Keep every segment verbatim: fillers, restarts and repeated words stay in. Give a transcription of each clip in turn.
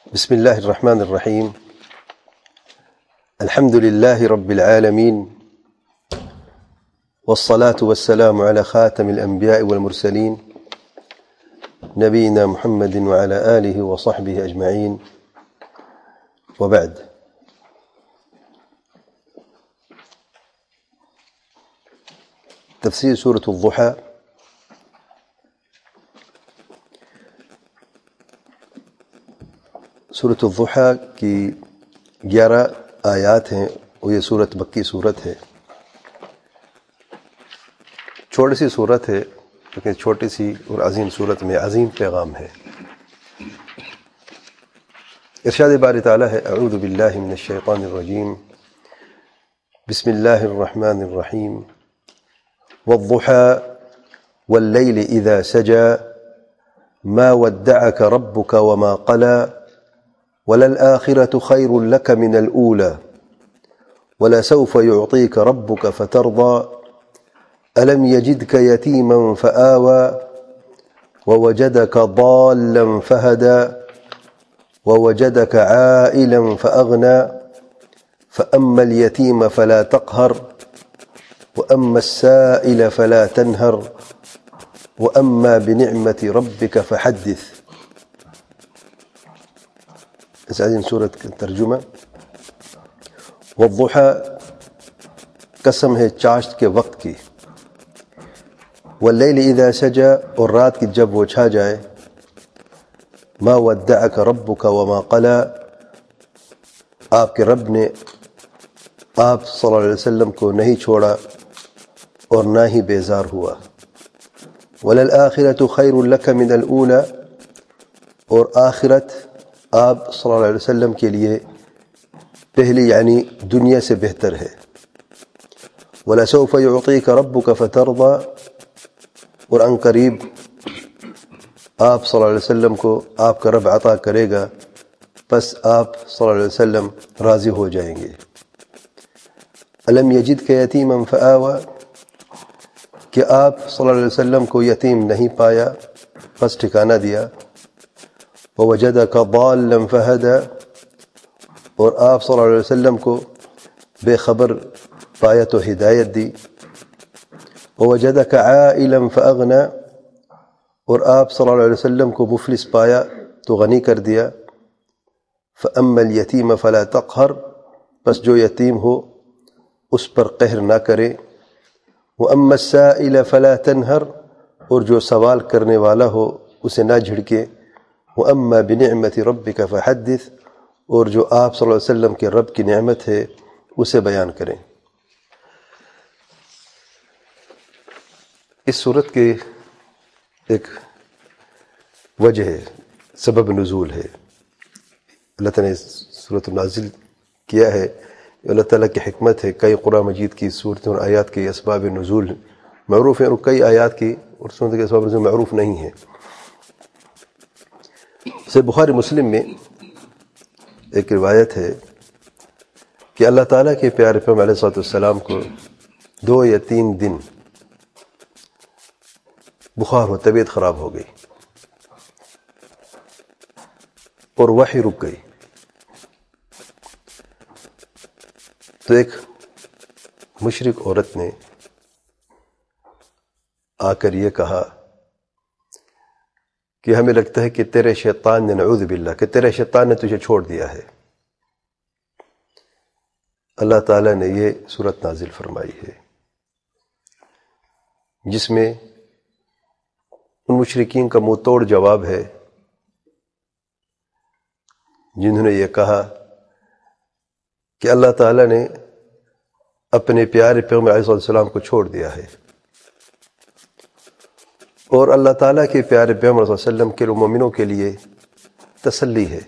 بسم الله الرحمن الرحيم. الحمد لله رب العالمين، والصلاة والسلام على خاتم الأنبياء والمرسلين نبينا محمد وعلى آله وصحبه أجمعين، وبعد. تفسير سورة الضحى. سورة الضحى کی گیارہ آیات ہیں اور یہ سورت مکی سورت ہے. چھوٹی سی سورت ہے لیکن چھوٹی سی اور عظیم سورت میں عظیم پیغام ہے. ارشاد باری تعالیٰ ہے: اعوذ باللہ من الشیطان الرجیم، بسم اللہ الرحمن الرحیم، والضحى واللیل اذا سجى ما ودعك ربك وما قلى وللآخرة خير لك من الأولى ولسوف يعطيك ربك فترضى ألم يجدك يتيما فآوى ووجدك ضالا فهدى ووجدك عائلا فأغنى فأما اليتيم فلا تقهر وأما السائل فلا تنهر وأما بنعمة ربك فحدث. اس عظیم سورت کا ترجمہ: والضحى قسم ہے چاشت کے وقت کی، واللیل اذا سجى اور رات کی جب وہ چھا جائے، ما ودعك ربك وما قلى آپ کے رب نے آپ صلی اللہ علیہ وسلم کو نہیں چھوڑا اور نہ ہی بیزار ہوا. وللآخرة خير لك من الأولى اور آخرت آپ صلی اللہ علیہ وسلم کے لیے پہلی یعنی دنیا سے بہتر ہے. وَلَسَوْفَ يُعْطِيكَ رَبُّكَ فَتَرْضَى اور ان قریب آپ صلی اللہ علیہ وسلم کو آپ کا رب عطا کرے گا، پس آپ صلی اللہ علیہ وسلم راضی ہو جائیں گے. أَلَمْ يَجِدْكَ يَتِيمًا فَآوَى کہ آپ صلی اللہ علیہ وسلم کو یتیم نہیں پایا پس ٹھکانہ دیا. وَوَجَدَكَ ضَالًّا فَهَدَى اور آپ صلی اللہ علیہ وسلم کو بے خبر پایا تو ہدایت دی. وَوَجَدَكَ عَائِلًا فَأَغْنَى اور آپ صلی اللہ علیہ وسلم کو مفلس پایا تو غنی کر دیا. فَأَمَّا الْيَتِيمَ فَلَا تَقْهَرْ پس جو یتیم ہو اس پر قہر نہ کرے. وَأَمَّا السَّائِلَ فَلَا تَنْهَرْ اور جو سوال کرنے والا ہو اسے نہ جھڑکے. وَأَمَّا بِنِعْمَةِ رَبِّكَ فَحَدِّثْ اور جو آپ صلی اللہ علیہ وسلم کے رب کی نعمت ہے اسے بیان کریں. اس صورت کے ایک وجہ ہے، سبب نزول ہے. اللہ تعالیٰ نے صورت نازل کیا ہے، اللہ تعالیٰ کی حکمت ہے. کئی قرآن مجید کی صورتوں اور آیات کے اسباب نزول معروف ہیں اور کئی آیات کی اور صورتوں کے اسباب نزول معروف نہیں ہیں. سے بخاری مسلم میں ایک روایت ہے کہ اللہ تعالیٰ کے پیارے پیغمبر علیہ الصلوۃ والسلام کو دو یا تین دن بخار ہو، طبیعت خراب ہو گئی اور وحی رک گئی. تو ایک مشرک عورت نے آ کر یہ کہا کہ ہمیں لگتا ہے کہ تیرے شیطان نے، نعوذ باللہ، کہ تیرے شیطان نے تجھے چھوڑ دیا ہے. اللہ تعالیٰ نے یہ سورت نازل فرمائی ہے جس میں ان مشرکین کا منہ توڑ جواب ہے جنہوں نے یہ کہا کہ اللہ تعالیٰ نے اپنے پیارے پیغمبر علیہ السلام کو چھوڑ دیا ہے اور اللہ تعالیٰ کے پیارے پیغمبر صلی اللہ علیہ وسلم کے مومنوں کے لیے تسلی ہے.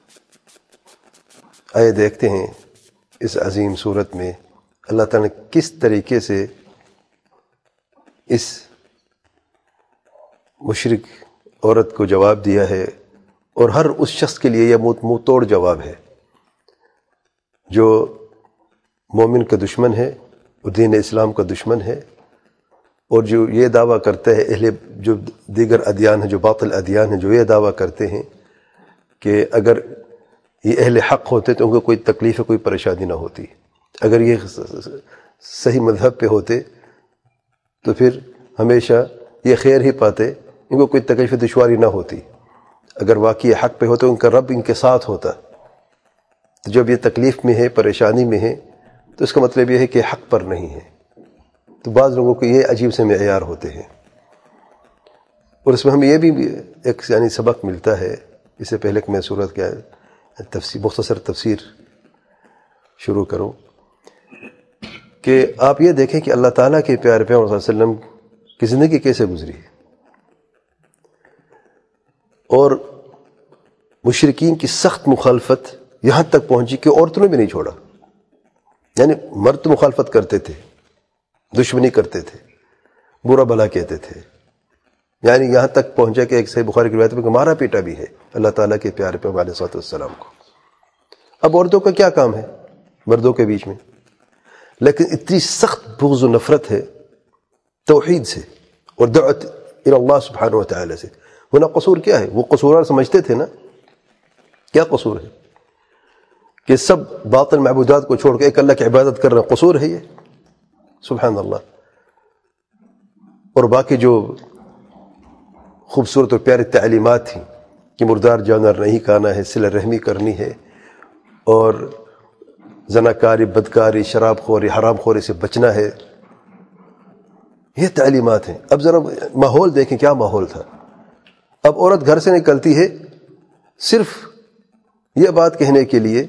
آئے دیکھتے ہیں اس عظیم صورت میں اللہ تعالیٰ نے کس طریقے سے اس مشرک عورت کو جواب دیا ہے، اور ہر اس شخص کے لیے یہ منہ توڑ جواب ہے جو مومن کا دشمن ہے اور دین اسلام کا دشمن ہے، اور جو یہ دعویٰ کرتا ہے اہل جو دیگر ادیان ہیں، جو باطل ادیان ہیں، جو یہ دعویٰ کرتے ہیں کہ اگر یہ اہل حق ہوتے تو ان کو کوئی تکلیف کوئی پریشانی نہ ہوتی. اگر یہ صحیح مذہب پہ ہوتے تو پھر ہمیشہ یہ خیر ہی پاتے، ان کو کوئی تکلیف دشواری نہ ہوتی. اگر واقعی حق پہ ہوتے ان کا رب ان کے ساتھ ہوتا. تو جب یہ تکلیف میں ہے، پریشانی میں ہے، تو اس کا مطلب یہ ہے کہ حق پر نہیں ہے. تو بعض لوگوں کو یہ عجیب سے معیار ہوتے ہیں. اور اس میں ہمیں یہ بھی ایک یعنی سبق ملتا ہے. اس سے پہلے کہ میں سورت کا تفسیر مختصر تفسیر شروع کروں، کہ آپ یہ دیکھیں کہ اللہ تعالیٰ کے پیارے پیغمبر صلی اللہ علیہ وسلم کی زندگی کیسے گزری ہے، اور مشرکین کی سخت مخالفت یہاں تک پہنچی کہ عورتوں نے بھی نہیں چھوڑا. یعنی مرد مخالفت کرتے تھے، دشمنی کرتے تھے، برا بھلا کہتے تھے. یعنی یہاں تک پہنچا کہ ایک صحیح بخاری کی روایت میں کہ مارا پیٹا بھی ہے اللہ تعالیٰ کے پیارے پیغمبر علیہ الصلوۃ والسلام کو. اب عورتوں کا کیا کام ہے مردوں کے بیچ میں؟ لیکن اتنی سخت بغض و نفرت ہے توحید سے اور دعوت الی اللہ سبحانہ و تعالی سے. ہونا قصور کیا ہے؟ وہ قصور سمجھتے تھے نا. کیا قصور ہے کہ سب باطل معبودات کو چھوڑ کے ایک اللہ کی عبادت کر رہے ہیں؟ قصور ہے یہ؟ سبحان اللہ. اور باقی جو خوبصورت اور پیاری تعلیمات تھیں کہ مردار جانور نہیں کھانا ہے، صلہ رحمی کرنی ہے، اور زناکاری، بدکاری، شراب خوری، حرام خوری سے بچنا ہے، یہ تعلیمات ہیں. اب ذرا ماحول دیکھیں کیا ماحول تھا. اب عورت گھر سے نکلتی ہے صرف یہ بات کہنے کے لیے،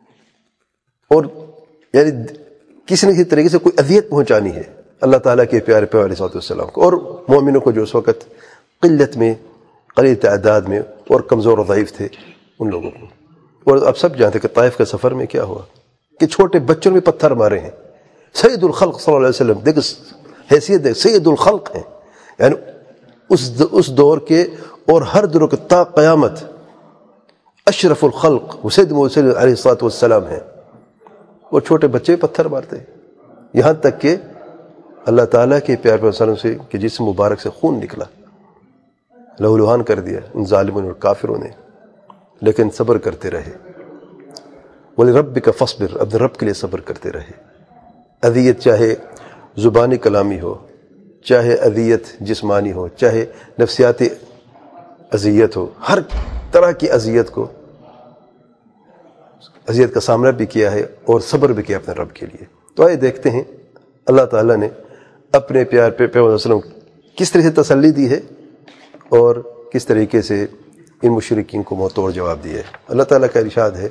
اور یعنی کسی نہ کسی طریقے سے کوئی اذیت پہنچانی ہے اللہ تعالیٰ کے پیارے پیغمبر علیہ الصلوۃ والسلام کو اور مومنوں کو جو اس وقت قلت میں، قلیل تعداد میں اور کمزور و ضعیف تھے ان لوگوں کو. اور اب سب جانتے کہ طائف کے سفر میں کیا ہوا کہ چھوٹے بچوں میں پتھر مارے ہیں. سید الخلق صلی اللہ علیہ وسلم، دیکھ حیثیت دیکھ، سید الخلق ہیں، یعنی اس اس دور کے اور ہر دور کے تا قیامت اشرف الخلق وہ سید موسیٰ علیہ الصلوۃ والسلام ہیں، اور چھوٹے بچے پتھر مارتے ہیں. یہاں تک کہ اللہ تعالیٰ کے پیار پیغمبر صلی اللہ علیہ وسلم سے کہ جسم مبارک سے خون نکلا، لہو لہان کر دیا ان ظالموں اور کافروں نے، لیکن صبر کرتے رہے. وَلِرَبِّكَ فَاصْبِرْ، اپنے رب کے لیے صبر کرتے رہے. اذیت چاہے زبانی کلامی ہو، چاہے اذیت جسمانی ہو، چاہے نفسیاتی اذیت ہو، ہر طرح کی اذیت کو اذیت کا سامنا بھی کیا ہے اور صبر بھی کیا اپنے رب کے لیے. تو آئے دیکھتے ہیں اللہ تعالیٰ نے اپنے پیار پہ پیغمبر صلی اللہ علیہ وسلم کس طرح سے تسلی دی ہے اور کس طریقے سے ان مشرکین کو منہ توڑ جواب دیا ہے. اللہ تعالیٰ کا ارشاد ہے،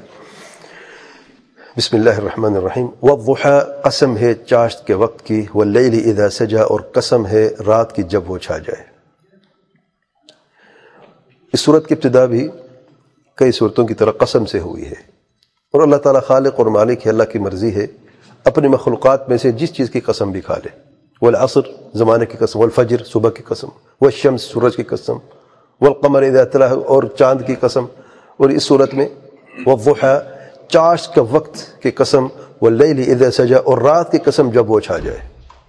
بسم اللہ الرحمن الرحیم، والضحیٰ، قسم ہے چاشت کے وقت کی، واللیل اذا سجا، اور قسم ہے رات کی جب وہ چھا جائے. اس صورت کی ابتدا بھی کئی صورتوں کی طرح قسم سے ہوئی ہے، اور اللہ تعالیٰ خالق اور مالک ہے. اللہ کی مرضی ہے اپنے مخلوقات میں سے جس چیز کی قسم بھی کھا لے. والعصر، زمانے کی قسم، والفجر، صبح کی قسم، والشمس، سورج کی قسم، والقمر اذا تلاہ، اور چاند کی قسم. اور اس صورت میں والضحیٰ، چاشت کا وقت کی قسم، واللیل اذا سجا، اور رات کی قسم جب وہ چھا جائے.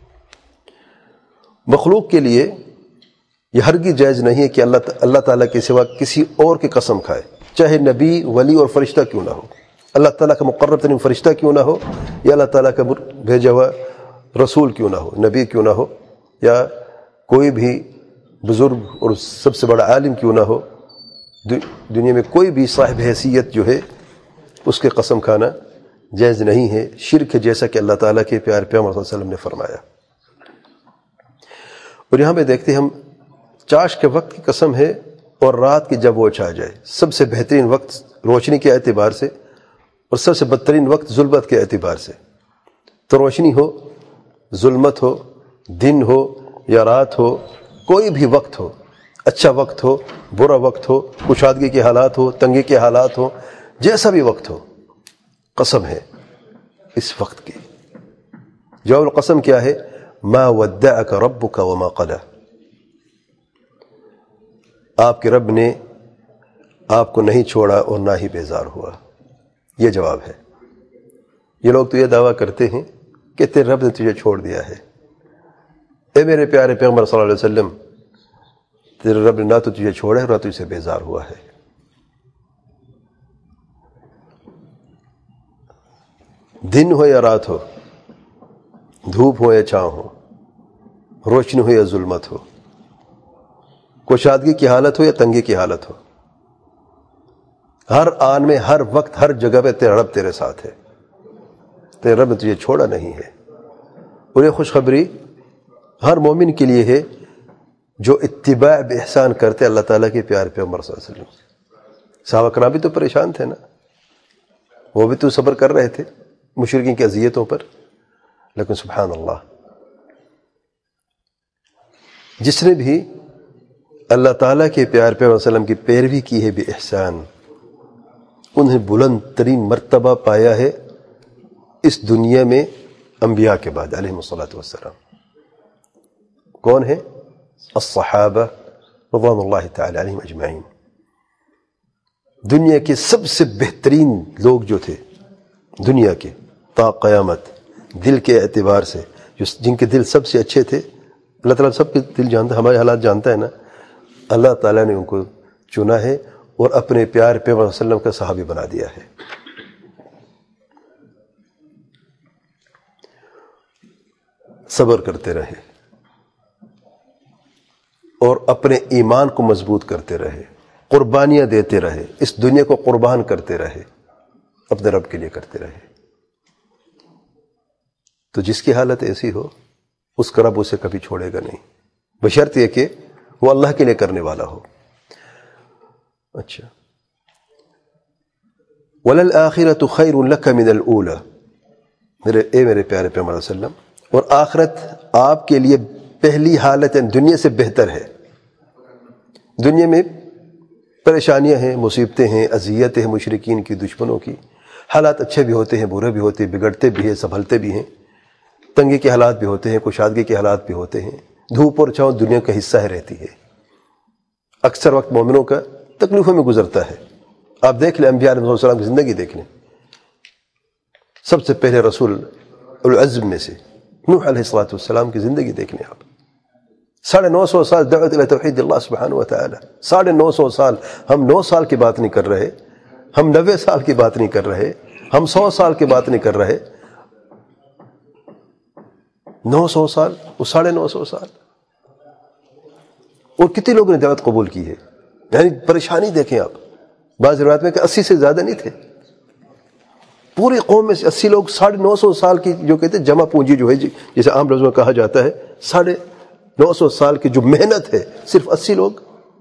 مخلوق کے لیے یہ ہرگز جائز نہیں ہے کہ اللہ اللہ تعالیٰ کے سوا کسی اور کی قسم کھائے، چاہے نبی، ولی اور فرشتہ کیوں نہ ہو. اللہ تعالیٰ کا مقرب ترین فرشتہ کیوں نہ ہو، یا اللہ تعالیٰ کا بھیجا ہوا رسول کیوں نہ ہو، نبی کیوں نہ ہو، یا کوئی بھی بزرگ اور سب سے بڑا عالم کیوں نہ ہو. دنیا میں کوئی بھی صاحب حیثیت جو ہے اس کے قسم کھانا جائز نہیں ہے، شرک ہے، جیسا کہ اللہ تعالیٰ کے پیارے پیغمبر صلی اللہ علیہ وسلم نے فرمایا. اور یہاں پہ دیکھتے ہیں ہم، چاش کے وقت کی قسم ہے اور رات کی جب وہ چھا جائے. سب سے بہترین وقت روشنی کے اعتبار سے اور سب سے بدترین وقت ظلمت کے اعتبار سے. تو روشنی ہو، ظلمت ہو، دن ہو یا رات ہو، کوئی بھی وقت ہو، اچھا وقت ہو، برا وقت ہو، کشادگی کے حالات ہو، تنگی کے حالات ہو، جیسا بھی وقت ہو، قسم ہے اس وقت کی. جواب القسم کیا ہے؟ ما ودعک ربک وما قلی، آپ کے رب نے آپ کو نہیں چھوڑا اور نہ ہی بیزار ہوا. یہ جواب ہے. یہ لوگ تو یہ دعویٰ کرتے ہیں کہ تیرے رب نے تجھے چھوڑ دیا ہے. اے میرے پیارے پیغمبر صلی اللہ علیہ وسلم، تیرے رب نے نہ تو تجھے چھوڑا ہے اور نہ تجھ سے بیزار ہوا ہے. دن ہو یا رات ہو، دھوپ ہو یا چھاؤں ہو، روشنی ہو یا ظلمت ہو، کشادگی کی حالت ہو یا تنگی کی حالت ہو، ہر آن میں، ہر وقت، ہر جگہ پہ تیرا رب تیرے ساتھ ہے، تیرے رب نے تجھے چھوڑا نہیں ہے۔ اور یہ خوشخبری ہر مومن کے لیے ہے جو اتباع باحسان کرتے اللہ تعالیٰ کے پیارے پیغمبر صلی اللہ علیہ وسلم۔ صحابہ کرام بھی تو پریشان تھے نا، وہ بھی تو صبر کر رہے تھے مشرکین کی اذیتوں پر، لیکن سبحان اللہ، جس نے بھی اللہ تعالیٰ کے پیارے پیغمبر صلی اللہ علیہ وسلم کی پیروی کی ہے بے احسان، انہیں بلند ترین مرتبہ پایا ہے اس دنیا میں انبیاء کے بعد علیہم الصلاۃ والسلام۔ کون ہے؟ الصحابہ رضوان اللہ تعالی علیہم اجمعین۔ دنیا کے سب سے بہترین لوگ جو تھے دنیا کے تا قیامت، دل کے اعتبار سے، جو جن کے دل سب سے اچھے تھے، اللہ تعالیٰ سب کے دل جانتا ہے، ہمارے حالات جانتا ہے نا، اللہ تعالیٰ نے ان کو چنا ہے اور اپنے پیار پیغمبر صلی اللہ علیہ وسلم کا صحابی بنا دیا ہے۔ صبر کرتے رہے اور اپنے ایمان کو مضبوط کرتے رہے، قربانیاں دیتے رہے، اس دنیا کو قربان کرتے رہے، اپنے رب کے لیے کرتے رہے۔ تو جس کی حالت ایسی ہو اس کا رب اسے کبھی چھوڑے گا نہیں، بشرط یہ کہ وہ اللہ کے لیے کرنے والا ہو۔ اچھا، وَلَلْآخِرَةُ خَيْرٌ لَكَ مِنَ الْأُولَى، میرے اے میرے پیارے پیغمبر صلی اللہ علیہ وسلم، اور آخرت آپ کے لیے پہلی حالت دنیا سے بہتر ہے۔ دنیا میں پریشانیاں ہیں، مصیبتیں ہیں، اذیتیں ہیں مشرکین کی، دشمنوں کی، حالات اچھے بھی ہوتے ہیں، برے بھی ہوتے ہیں، بگڑتے بھی ہیں، سنبھلتے بھی ہیں، تنگی کے حالات بھی ہوتے ہیں، کشادگی کے حالات بھی ہوتے ہیں، دھوپ اور چھاؤں دنیا کا حصہ ہے، رہتی ہے۔ اکثر وقت مومنوں کا تکلیفوں میں گزرتا ہے۔ آپ دیکھ لیں انبیاء علیہ السلام کی زندگی دیکھ لیں، سب سے پہلے رسول العزم میں سے نوح علیہ الصلوۃ والسلام کی زندگی دیکھ لیں آپ، ساڑھے نو سو سال دعوت الی توحید اللہ سبحانہ وتعالی، ساڑھے نو سو سال۔ ہم نو سال کی بات نہیں کر رہے، ہم نوے سال کی بات نہیں کر رہے، ہم سو سال کی بات نہیں کر رہے، نو سو سال، وہ ساڑھے نو سو سال۔ اور کتنے لوگوں نے دعوت قبول کی ہے، یعنی پریشانی دیکھیں آپ، بعض روایت میں کہ اسی سے زیادہ نہیں تھے، پوری قوم میں سے اسی لوگ، ساڑھے نو سو سال کی جو کہتے ہیں جمع پونجی جو ہے، جیسے عام لفظ میں کہا جاتا ہے، ساڑھے نو سو سال کی جو محنت ہے، صرف اسی لوگ،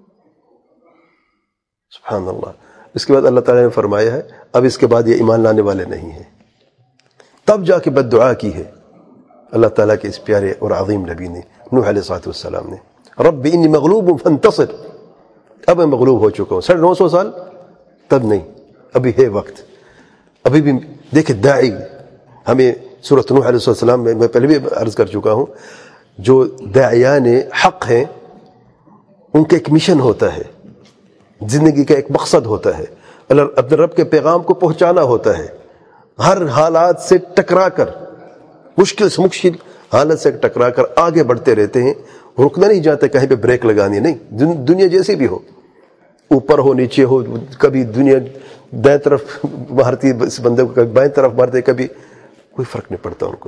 سبحان اللہ۔ اس کے بعد اللہ تعالیٰ نے فرمایا ہے اب اس کے بعد یہ ایمان لانے والے نہیں ہیں، تب جا کے بد دعا کی ہے اللہ تعالیٰ کے اس پیارے اور عظیم نبی نے، نوح علیہ الصلوۃ والسلام نے، رب انی مغلوب فانتصر، اب میں مغلوب ہو چکا ہوں۔ ساڑھے نو سو سال تب نہیں، ابھی ہے وقت، ابھی بھی دیکھیں داعی، ہمیں سورۃ نوح علیہ السلام میں میں پہلے بھی عرض کر چکا ہوں، جو داعیان حق ہیں ان کا ایک مشن ہوتا ہے، زندگی کا ایک مقصد ہوتا ہے، اللہ اپنے رب کے پیغام کو پہنچانا ہوتا ہے، ہر حالات سے ٹکرا کر، مشکل سے مشکل حالت سے ٹکرا کر آگے بڑھتے رہتے ہیں، رکنا نہیں جاتا، کہیں پہ بریک لگانی نہیں، دنیا جیسی بھی ہو، اوپر ہو نیچے ہو، کبھی دنیا دائیں طرف مارتی اس بندے کو، کبھی بائیں طرف مارتے، کبھی کوئی فرق نہیں پڑتا ان کو،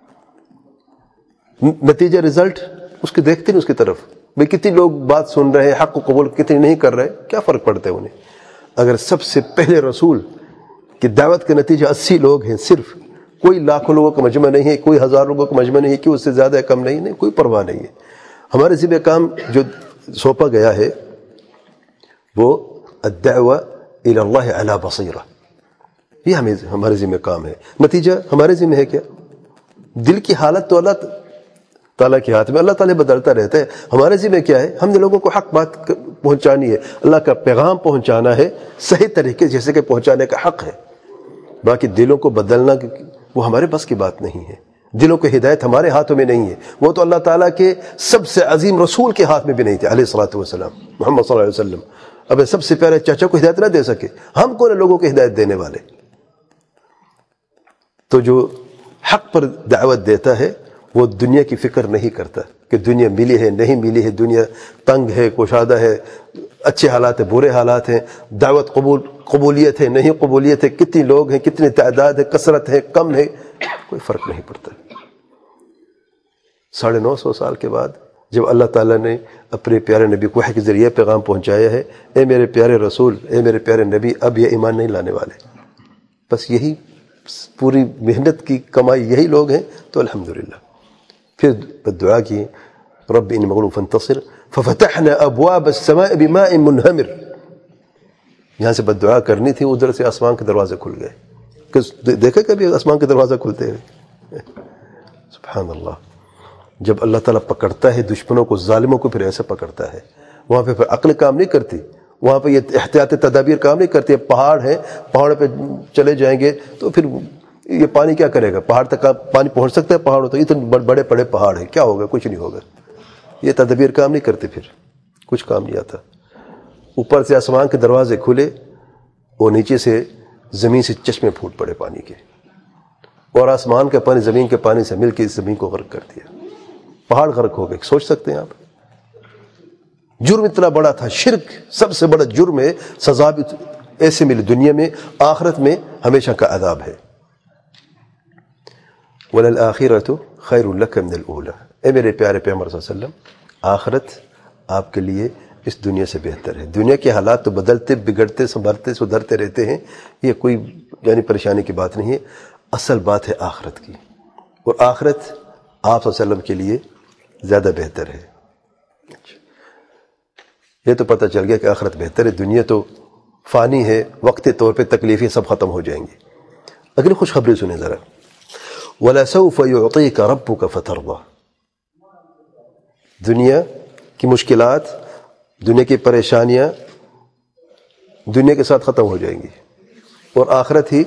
نتیجہ رزلٹ اس کے دیکھتے نہیں اس کی طرف، بھئی کتنی لوگ بات سن رہے ہیں، حق کو قبول کتنے نہیں کر رہے، کیا فرق پڑتا ہے انہیں؟ اگر سب سے پہلے رسول کی دعوت کا نتیجہ اسی لوگ ہیں، صرف کوئی لاکھوں لوگوں کا مجمع نہیں ہے، کوئی ہزار لوگوں کا مجمع نہیں ہے، کہ اس سے زیادہ کم نہیں، نہیں کوئی پرواہ نہیں ہے۔ ہمارے ذمہ کام جو سونپا گیا ہے وہ الدعوہ الی اللہ علی بصیرہ، یہ ہمیں ہمارے ذمہ کام ہے۔ نتیجہ ہمارے ذمہ ہے کیا؟ دل کی حالت تو اللہ تعالیٰ کے ہاتھ میں، اللہ تعالیٰ بدلتا رہتا ہے، ہمارے ذمہ کیا ہے؟ ہم نے لوگوں کو حق بات پہنچانی ہے، اللہ کا پیغام پہنچانا ہے صحیح طریقے جیسے کہ پہنچانے کا حق ہے۔ باقی دلوں کو بدلنا وہ ہمارے بس کی بات نہیں ہے، دلوں کو ہدایت ہمارے ہاتھوں میں نہیں ہے، وہ تو اللہ تعالیٰ کے سب سے عظیم رسول کے ہاتھ میں بھی نہیں تھے علیہ الصلوۃ والسلام، محمد صلی اللہ علیہ وسلم۔ اب سب سے پیارے چاچا کو ہدایت نہ دے سکے، ہم کون لوگوں کو ہدایت دینے والے؟ تو جو حق پر دعوت دیتا ہے وہ دنیا کی فکر نہیں کرتا کہ دنیا ملی ہے نہیں ملی ہے، دنیا تنگ ہے، کشادہ ہے، اچھے حالات ہیں، برے حالات ہیں، دعوت قبول قبولیت ہے، نہیں قبولیت ہے، کتنی لوگ ہیں، کتنی تعداد ہے، کثرت ہے، کم ہے، کوئی فرق نہیں پڑتا۔ ساڑھے نو سو سال کے بعد جب اللہ تعالیٰ نے اپنے پیارے نبی کو وحی کے ذریعے پیغام پہنچایا ہے، اے میرے پیارے رسول، اے میرے پیارے نبی، اب یہ ایمان نہیں لانے والے، بس یہی پوری محنت کی کمائی یہی لوگ ہیں، تو الحمدللہ۔ پھر دعا کی، رب انی مغلوب فانتصر ففتحنا ابواب السماء بماء منہمر، یہاں سے بد دعا کرنی تھی، ادھر سے آسمان کے دروازے کھل گئے۔ دیکھا کبھی آسمان کے دروازے کھلتے ہیں؟ سبحان اللہ۔ جب اللہ تعالیٰ پکڑتا ہے دشمنوں کو، ظالموں کو، پھر ایسے پکڑتا ہے، وہاں پہ پھر عقل کام نہیں کرتی، وہاں پہ یہ احتیاطی تدابیر کام نہیں کرتی۔ پہاڑ ہے، پہاڑ پہ چلے جائیں گے تو پھر یہ پانی کیا کرے گا؟ پہاڑ تک پانی پہنچ سکتا ہے؟ پہاڑوں تو اتنے بڑے بڑے پہاڑ ہیں، کیا ہوگا؟ کچھ نہیں ہوگا۔ یہ تدابیر کام نہیں کرتے، پھر کچھ کام نہیں آتا۔ اوپر سے آسمان کے دروازے کھلے اور نیچے سے زمین سے چشمے پھوٹ پڑے پانی کے، اور آسمان کا پانی زمین کے پانی سے مل کے اس زمین کو غرق کر دیا، پہاڑ غرق ہو گئے۔ سوچ سکتے ہیں آپ؟ جرم اتنا بڑا تھا، شرک سب سے بڑا جرم ہے، سزا بھی ایسے ملی دنیا میں، آخرت میں ہمیشہ کا عذاب ہے۔ وَلَلْآخِرَةُ خَيْرٌ لَكَ مِنَ الْأُولَىٰ، اے میرے پیارے پیغمبر صلی اللہ علیہ وسلم، آخرت آپ کے لیے اس دنیا سے بہتر ہے۔ دنیا کے حالات تو بدلتے، بگڑتے، سنبھلتے، سدھرتے رہتے ہیں، یہ کوئی یعنی پریشانی کی بات نہیں ہے، اصل بات ہے آخرت کی، اور آخرت آپ صلی اللہ علیہ وسلم کے لیے زیادہ بہتر ہے۔ یہ تو پتہ چل گیا کہ آخرت بہتر ہے، دنیا تو فانی ہے، وقتی طور پہ تکلیفیں سب ختم ہو جائیں گی۔ اگلی خوشخبری سنیں ذرا، وَلَسَوْفَ يُعْطِيكَ رَبُّكَ فَتَرْضَىٰ، دنیا کی مشکلات، دنیا کی پریشانیاں دنیا کے ساتھ ختم ہو جائیں گی، اور آخرت ہی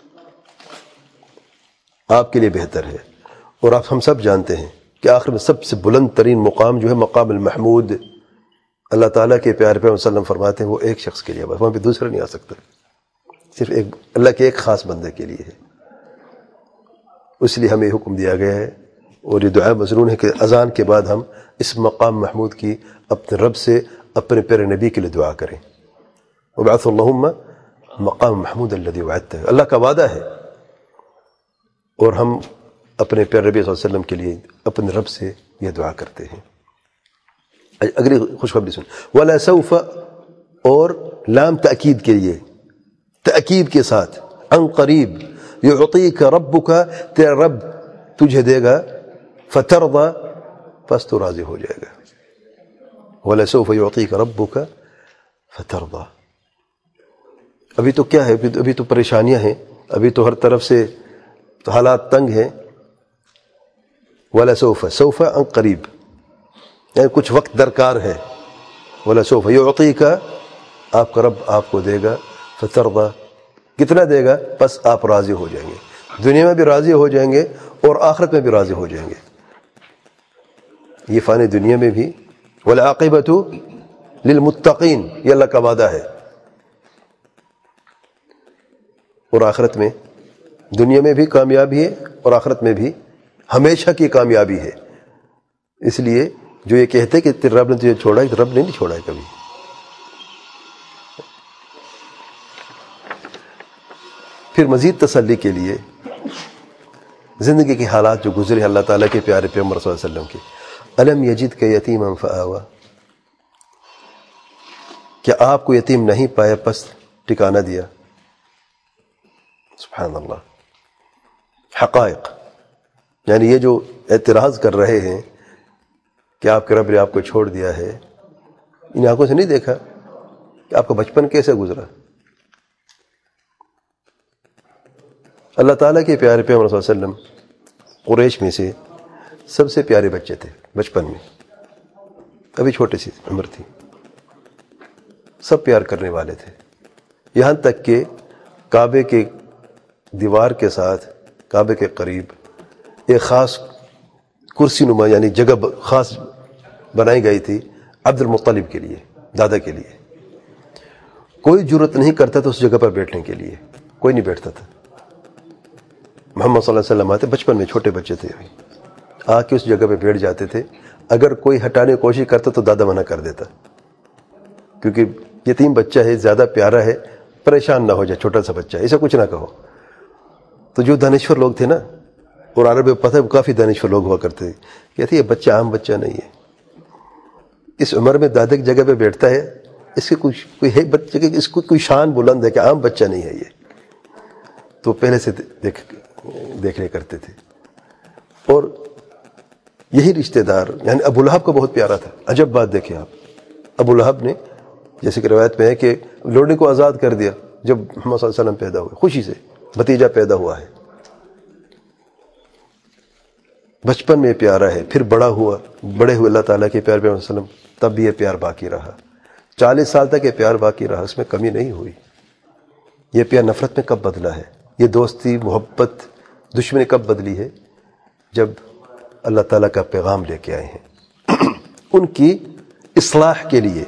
آپ کے لیے بہتر ہے۔ اور آپ ہم سب جانتے ہیں کہ آخر میں سب سے بلند ترین مقام جو ہے مقام المحمود، اللہ تعالیٰ کے پیارے پیغمبر صلی اللہ علیہ وسلم فرماتے ہیں وہ ایک شخص کے لیے، بس وہاں پہ دوسرا نہیں آ سکتا، صرف ایک اللہ کے ایک خاص بندے کے لیے ہے۔ اس لیے ہمیں حکم دیا گیا ہے، اور یہ دعا مضمون ہے کہ اذان کے بعد ہم اس مقام محمود کی اپنے رب سے اپنے پیارے نبی کے لیے دعا کریں، وَبَعَثُ اللَّهُمَّ مقام محمود الذي وعدته، اللہ کا وعدہ ہے، اور ہم اپنے پیارے نبی صلی اللہ علیہ وسلم کے لیے اپنے رب سے یہ دعا کرتے ہیں۔ اگلی خوشخبری سن، وَلَا سَوْفَ، اور لام تأکید کے لیے، تأکید کے ساتھ، ان قریب، یعطیک ربک، تیرا رب تجھے دے گا، فترضی، پس تو راضی ہو جائے گا۔ وَلَا سَوْفَ یعطیک ربک فترضی، ابھی تو کیا ہے؟ ابھی تو پریشانیاں ہیں، ابھی تو ہر طرف سے حالات تنگ ہیں۔ وَلَا سَوْفَ، سوف ان قریب، یعنی کچھ وقت درکار ہے۔ وَلَا سَوْفَ یعطیک، آپ کا رب آپ کو دے گا، فترضی، کتنا دے گا؟ پس آپ راضی ہو جائیں گے، دنیا میں بھی راضی ہو جائیں گے اور آخرت میں بھی راضی ہو جائیں گے۔ یہ فانی دنیا میں بھی، وَالْعَاقِبَةُ لِلْمُتَّقِينَ، یہ اللہ کا وعدہ ہے، اور آخرت میں، دنیا میں بھی کامیابی ہے اور آخرت میں بھی ہمیشہ کی کامیابی ہے۔ اس لیے جو یہ کہتے کہ تیرے رب نے تجھے چھوڑا ہے، رب نے نہیں چھوڑا ہے کبھی۔ پھر مزید تسلی کے لیے زندگی کے حالات جو گزرے اللہ تعالیٰ کے پیارے پیغمبر صلی اللہ علیہ وسلم کے، الم یجدک یتیما فآویٰ، کیا آپ کو یتیم نہیں پایا پس ٹھکانہ دیا؟ سبحان اللہ۔ حقائق، یعنی یہ جو اعتراض کر رہے ہیں کہ آپ کے رب نے آپ کو چھوڑ دیا ہے، ان آنکھوں سے نہیں دیکھا کہ آپ کا بچپن کیسے گزرا؟ اللہ تعالیٰ کے پیارے پیغمبر صلی اللہ علیہ وسلم قریش میں سے سب سے پیارے بچے تھے، بچپن میں ابھی چھوٹی سی عمر تھی، سب پیار کرنے والے تھے، یہاں تک کہ کعبے کے دیوار کے ساتھ، کعبے کے قریب ایک خاص کرسی نما یعنی جگہ خاص بنائی گئی تھی عبد المطلب کے لیے، دادا کے لیے۔ کوئی جرت نہیں کرتا تھا اس جگہ پر بیٹھنے کے لیے، کوئی نہیں بیٹھتا تھا۔ محمد صلی اللہ علیہ وسلم آتے، بچپن میں چھوٹے بچے تھے، آ کے اس جگہ پہ بیٹھ جاتے تھے، اگر کوئی ہٹانے کی کوشش کرتا تو دادا منع کر دیتا، کیونکہ یتیم بچہ ہے، زیادہ پیارا ہے، پریشان نہ ہو جائے، چھوٹا سا بچہ ہے، اسے کچھ نہ کہو. تو جو دانشور لوگ تھے نا، اور عرب میں پتہ ہے کافی دانشور لوگ ہوا کرتے تھے، کہتے یہ بچہ عام بچہ نہیں ہے، اس عمر میں دادے کی جگہ پہ بیٹھتا ہے، اس کے کچھ کوئی ہے بچے کی، اس کو کوئی شان بلند ہے کہ عام بچہ نہیں ہے یہ. تو پہلے سے دیکھ دیکھنے کرتے تھے. اور یہی رشتہ دار یعنی ابو لہب کا بہت پیارا تھا. عجب بات دیکھیں آپ، ابو لہب نے جیسے کہ روایت میں ہے کہ لوڈی کو آزاد کر دیا جب محمد صلی اللہ علیہ وسلم پیدا ہوئے، خوشی سے بھتیجا پیدا ہوا ہے. بچپن میں پیارا ہے، پھر بڑا ہوا، بڑے ہوئے اللہ تعالیٰ کے پیار پہ وسلم، تب بھی یہ پیار باقی رہا. چالیس سال تک یہ پیار باقی رہا، اس میں کمی نہیں ہوئی. یہ پیار نفرت میں کب بدلا ہے؟ یہ دوستی محبت دشمنی کب بدلی ہے؟ جب اللہ تعالیٰ کا پیغام لے کے آئے ہیں ان کی اصلاح کے لیے.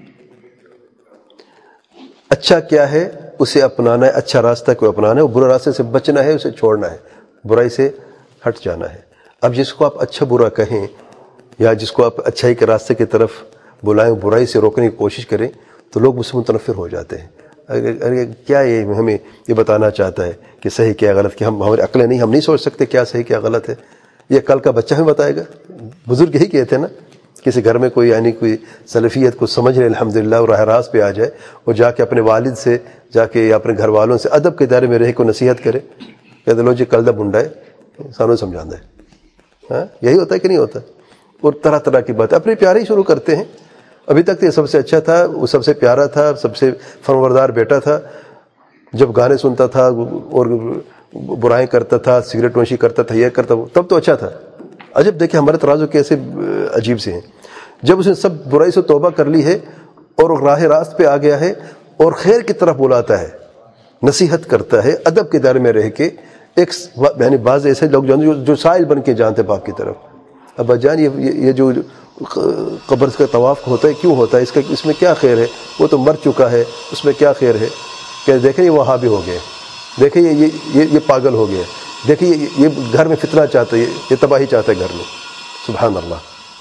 اچھا کیا ہے اسے اپنانا ہے، اچھا راستہ کو اپنانا ہے، برے راستے سے بچنا ہے، اسے چھوڑنا ہے، برائی سے ہٹ جانا ہے. اب جس کو آپ اچھا برا کہیں یا جس کو آپ اچھائی کے راستے کی طرف بلائیں، برائی سے روکنے کی کوشش کریں، تو لوگ مجھ سے متنفر ہو جاتے ہیں. ارے کیا یہ ہمیں یہ بتانا چاہتا ہے کہ صحیح کیا غلط، کہ ہم ہماری عقلیں نہیں، ہم نہیں سوچ سکتے کیا صحیح کیا غلط ہے؟ یہ کل کا بچہ ہمیں بتائے گا. بزرگ یہی کہتے ہیں نا، کسی گھر میں کوئی یعنی کوئی سلفیت کو سمجھ رہے الحمدللہ اور راہ راست پہ آ جائے، اور جا کے اپنے والد سے جا کے یا اپنے گھر والوں سے ادب کے دائرے میں رہ کو نصیحت کرے، کہتے لو جی کل دا بنڈا ہے سانو سمجھانا ہے. ہاں یہی ہوتا ہے کہ نہیں ہوتا؟ اور طرح طرح کی باتیں اپنے پیارے ہی شروع کرتے ہیں. ابھی تک تو یہ سب سے اچھا تھا، وہ سب سے پیارا تھا، سب سے فرمانبردار بیٹا تھا. جب گانے سنتا تھا اور برائیں کرتا تھا، سگریٹ نوشی کرتا تھا، یہ کرتا، تب تو اچھا تھا. عجب دیکھیں ہمارے ترازو کیسے عجیب سے ہیں. جب اس نے سب برائی سے توبہ کر لی ہے اور راہ راست پہ آ گیا ہے اور خیر کی طرف بلاتا ہے، نصیحت کرتا ہے، ادب کے دائرے میں رہ کے. ایک یعنی بعض ایسے لوگ جو جو سائل بن کے جانتے باپ کی طرف، ابا جان یہ یہ جو قبر کا طواف ہوتا ہے کیوں ہوتا ہے، اس کا اس میں کیا خیر ہے؟ وہ تو مر چکا ہے، اس میں کیا خیر ہے؟ کہ دیکھیں یہ وہابی ہو گئے، دیکھیں یہ یہ یہ پاگل ہو گئے، دیکھیں یہ یہ گھر میں فتنہ چاہتا ہے، یہ تباہی چاہتا ہے گھر میں. سبحان اللہ.